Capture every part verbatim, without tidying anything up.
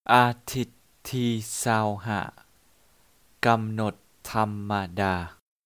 อาทิตย์ที่สาวห้ากำหนดธรรมดา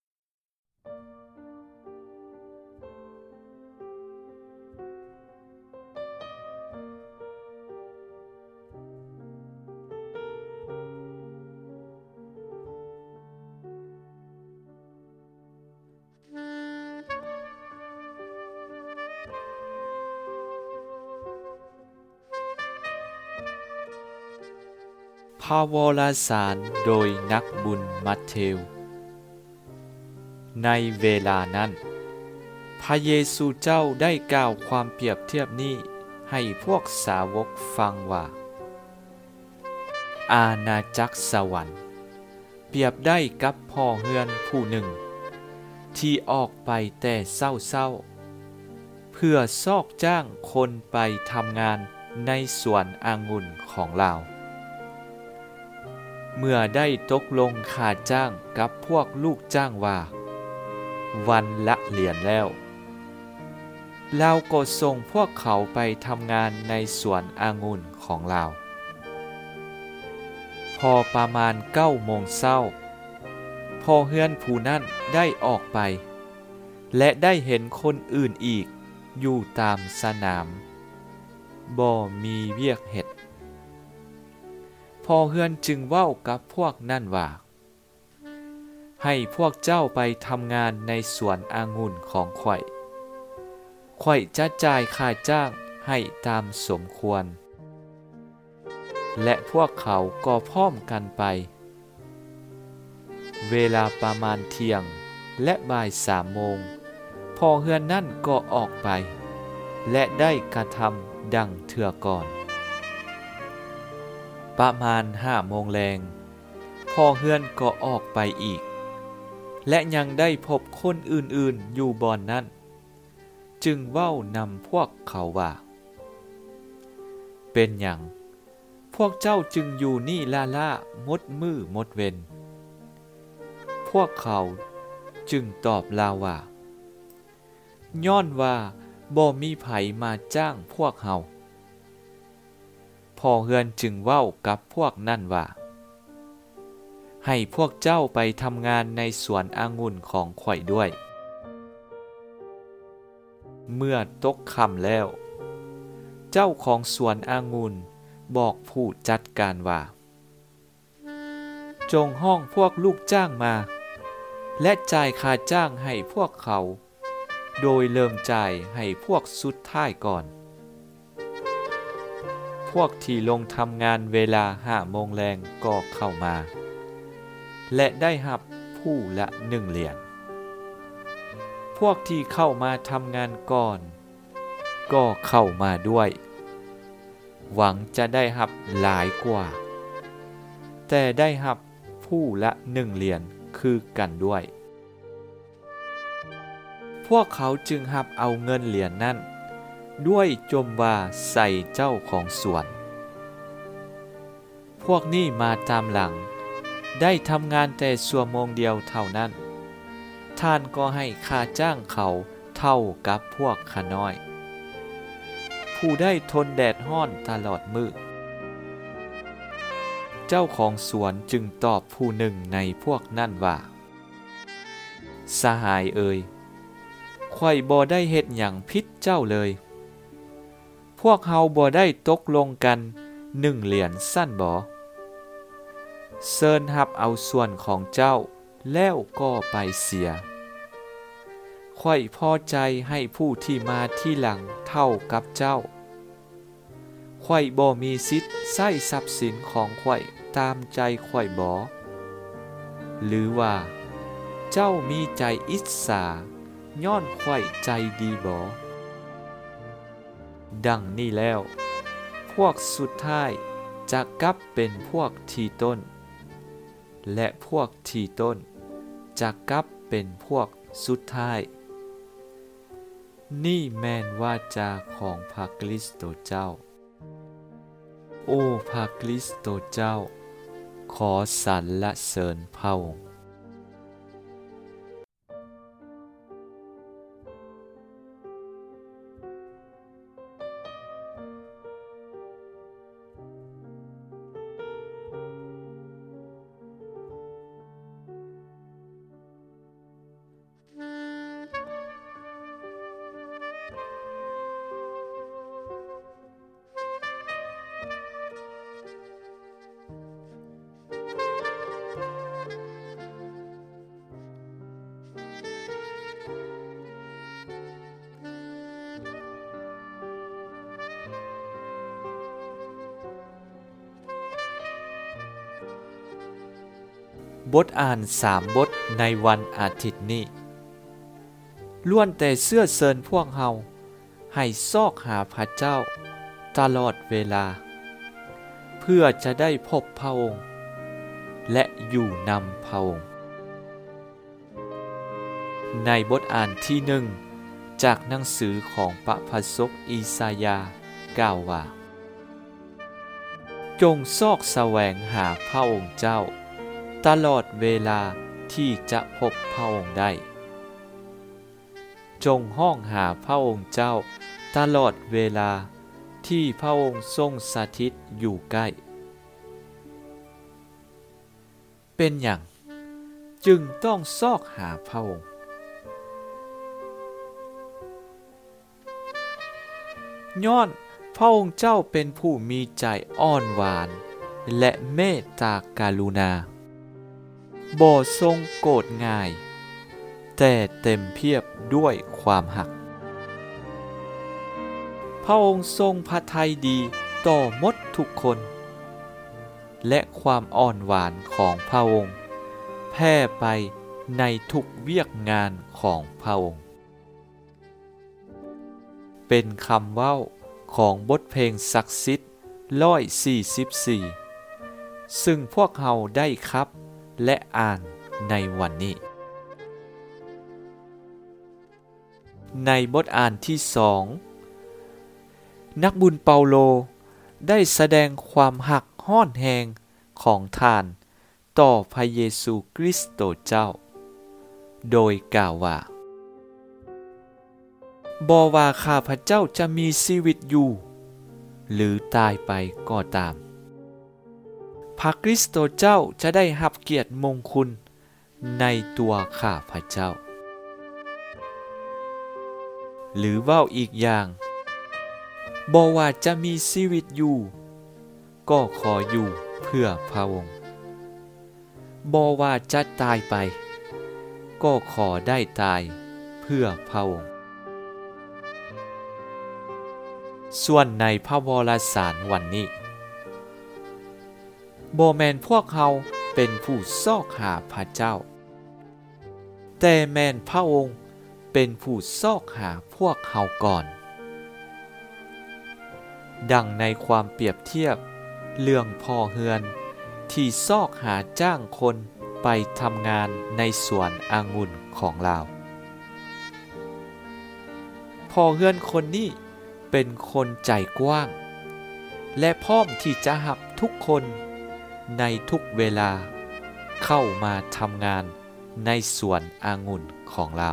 พระวรสารโดยนักบุญมัทธิว ในเวลานั้น พระเยซูเจ้าได้กล่าวความเปรียบเทียบนี้ให้พวกสาวกฟังว่า อาณาจักรสวรรค์เปรียบได้กับพ่อเฮือนผู้หนึ่ง ที่ออกไปแต่เศร้าๆเพื่อซอกจ้างคนไปทำงานในสวนองุ่นของเราเมื่อได้ตกลงค่าจ้างกับพวกลูกจ้างว่า วันละเหรียญแล้วเราก็ส่งพวกเขาไปทำงานในสวนองุ่นของเราพอประมาณเก้าโมงเช้าพ่อเฮือนผู้นั้นได้ออกไปและได้เห็นคนอื่นอีกอยู่ตามสนามบ่มีเวียกเฮ็ดพ่อเฮือนจึงเว้ากับพวกนั่นว่าให้พวกเจ้าไปทำงานในสวนองุ่นของข่อยข่อยจะจ่ายค่าจ้างให้ตามสมควรและพวกเขาก็พร้อมกันไปเวลาประมาณเที่ยงและบ่ายสามโมงพ่อเฮือนนั่นก็ออกไปและได้กระทำดังเทื่อก่อนประมาณห้าโมงแลงพ่อเฮือนก็ออกไปอีกและยังได้พบคนอื่นๆอยู่บ่อนนั้นจึงเว้านำพวกเขาว่าเป็นหยังพวกเจ้าจึงอยู่นี่ล่าๆมดมือมดเว้นพวกเขาจึงตอบลาว่าย้อนว่าบ่มีไผมาจ้างพวกเฮาพ่อเฮือนจึงเว้ากับพวกนั่นว่าให้พวกเจ้าไปทำงานในสวนองุ่นของข่อยด้วยเมื่อตกค่ำแล้วเจ้าของสวนองุ่นบอกผู้จัดการว่าจงห้องพวกลูกจ้างมาและจ่ายค่าจ้างให้พวกเขาโดยเริ่มจ่ายให้พวกสุดท้ายก่อนพวกที่ลงทำงานเวลาห้าโมงแลงก็เข้ามาและได้รับผู้ละหนึ่งเหรียญพวกที่เข้ามาทำงานก่อนก็เข้ามาด้วยหวังจะได้รับหลายกว่าแต่ได้รับผู้ละหนึ่งเหรียญคือกันด้วยพวกเขาจึงรับเอาเงินเหรียญนั้นด้วยจมว่าใส่เจ้าของสวนพวกนี้มาตามหลังได้ทำงานแต่ชั่วโมงเดียวเท่านั้นท่านก็ให้ค่าจ้างเขาเท่ากับพวกข้าน้อยผู้ได้ทนแดดร้อนตลอดมื้อเจ้าของสวนจึงตอบผู้หนึ่งในพวกนั่นว่าสหายเอ่ยข้อยบ่ได้เฮ็ดหยังผิดเจ้าเลยพวกเฮาบ่ได้ตกลงกันหนึ่งเหรียญสั้นบ่เชิญรับเอาส่วนของเจ้าแล้วก็ไปเสียข้อยพอใจให้ผู้ที่มาที่หลังเท่ากับเจ้าข้อยบ่มีสิทธิ์ใช้ทรัพย์สินของข้อยตามใจข้อยบ่หรือว่าเจ้ามีใจอิจฉาย้อนข้อยใจดีบ่ดังนี้แล้วพวกสุดท้ายจะกลับเป็นพวกที่ต้นและพวกที่ต้นจะกลับเป็นพวกสุดท้ายนี่แม่นวาจาของพระคริสต์เจ้าโอ้พระคริสต์เจ้าขอสรรเสริญพระองค์บทอ่านสามบทในวันอาทิตย์นี้ล้วนแต่เสื้อเซินพวกเฮาให้ซอกหาพระเจ้าตลอดเวลาเพื่อจะได้พบพระองค์และอยู่นำพระองค์ในบทอ่านที่หนึ่งจากหนังสือของพระพสกอีสายาห์กล่าวว่าจงซอกแสวงหาพระองค์เจ้าตลอดเวลาที่จะพบพระองค์ได้จงห้องหาพระองค์เจ้าตลอดเวลาที่พระองค์ทรงสถิตอยู่ใกล้เป็นอย่างจึงต้องซอกหาพระองค์ย้อนพระองค์เจ้าเป็นผู้มีใจอ่อนหวานและเมตตากรุณาบ่ทรงโกรธง่ายแต่เต็มเพียบด้วยความหักพระองค์ทรงพระทัยดีต่อหมดทุกคนและความอ่อนหวานของพระองค์แผ่ไปในทุกเวียกงานของพระองค์เป็นคำเว้าของบทเพลงศักดิ์สิทธิ์ร้อยสี่สิบสี่ซึ่งพวกเราได้ครับและอ่านในวันนี้ในบทอ่านที่สองนักบุญเปาโลได้แสดงความหักห้อนแหงของท่านต่อพระเยซูคริสต์เจ้าโดยกล่าวว่าบ่ว่าข้าพเจ้าจะมีชีวิตอยู่หรือตายไปก็ตามพระคริสต์เจ้าจะได้รับเกียรติมงคลในตัวข้าพเจ้าหรือเว้าอีกอย่างบ่ว่าจะมีชีวิตอยู่ก็ขออยู่เพื่อพระองค์บ่ว่าจะตายไปก็ขอได้ตายเพื่อพระองค์ส่วนในพระวรสารวันนี้บ่แม่นพวกเราเป็นผู้ซอกหาพระเจ้าแต่แม่นพระองค์เป็นผู้ซอกหาพวกเราก่อนดังในความเปรียบเทียบเรื่องพ่อเฮือนที่ซอกหาจ้างคนไปทำงานในสวนองุ่นของเราพ่อเฮือนคนนี้เป็นคนใจกว้างและพร้อมที่จะรับทุกคนในทุกเวลาเข้ามาทำงานในสวนองุ่นของเรา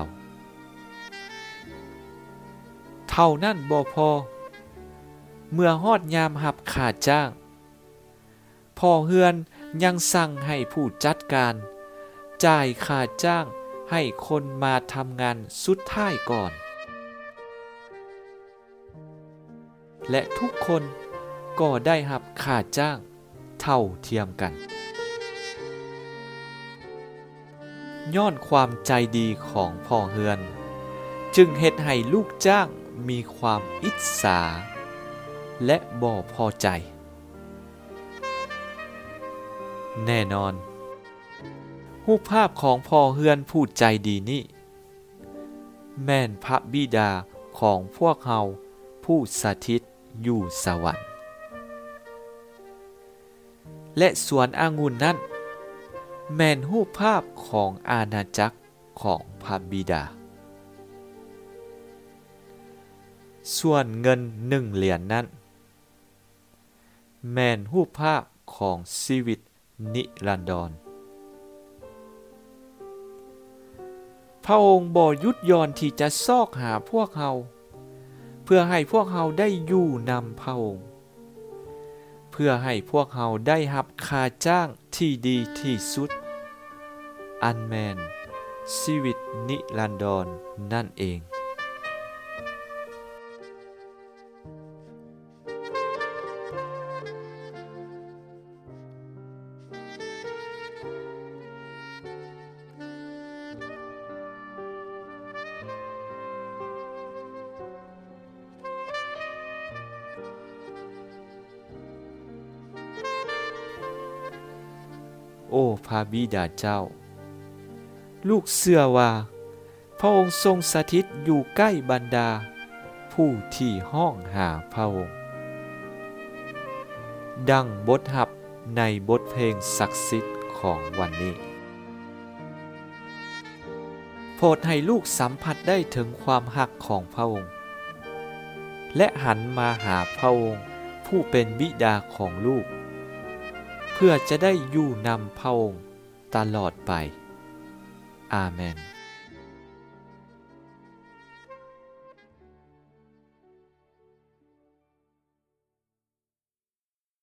เท่านั้นบ่พอเมื่อฮอดยามรับค่าจ้างพ่อเฮือนยังสั่งให้ผู้จัดการจ่ายค่าจ้างให้คนมาทำงานสุดท้ายก่อนและทุกคนก็ได้รับค่าจ้างเท่าเทียมกันย้อนความใจดีของพ่อเฮือนจึงเฮ็ดให้ลูกจ้างมีความอิจฉาและบ่พอใจแน่นอนรูปภาพของพ่อเฮือนผู้ใจดีนี้แม่นพระบิดาของพวกเราผู้สถิตอยู่สวรรค์และสวนองุ่นนั้นแม่นรูปภาพของอาณาจักรของพระบิดาส่วนเงินหนึ่งเหรียญ น, นั้นแม่นรูปภาพของชีวิตนิรันดรพระองค์บ่หยุดย่อนที่จะซอกหาพวกเราเพื่อให้พวกเราได้อยู่นำพระองค์เพื่อให้พวกเราได้รับค่าจ้างที่ดีที่สุดอันแม่นชีวิตนิรันดรนั่นเองโอ้พระบิดาเจ้าลูกเชื่อว่าพระองค์ทรงสถิตอยู่ใกล้บรรดาผู้ที่ห้องหาพระองค์ดังบทหับในบทเพลงศักดิ์สิทธิ์ของวันนี้โปรดให้ลูกสัมผัสได้ถึงความหักของพระองค์และหันมาหาพระองค์ผู้เป็นบิดาของลูกเพื่อจะได้อยู่นำพระองค์ตลอดไปอาเมน